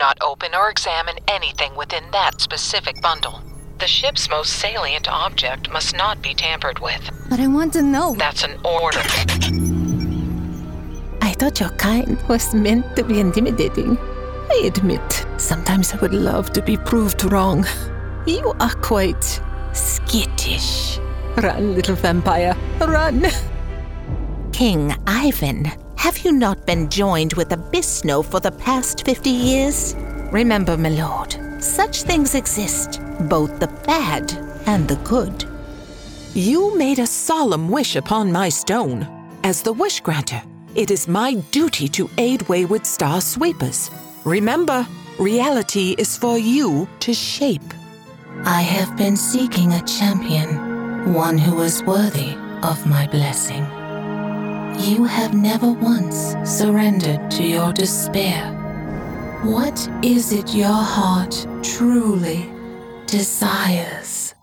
not open or examine anything within that specific bundle. The ship's most salient object must not be tampered with. But I want to know. That's an order. I thought your kind was meant to be intimidating. I admit, sometimes I would love to be proved wrong. You are quite skittish. Run, little vampire, run! King Ivan, have you not been joined with Abyssno for the past 50 years? Remember, my lord, such things exist, both the bad and the good. You made a solemn wish upon my stone. As the wish granter, it is my duty to aid wayward star sweepers. Remember, reality is for you to shape. I have been seeking a champion, one who is worthy of my blessing. You have never once surrendered to your despair. What is it your heart truly desires?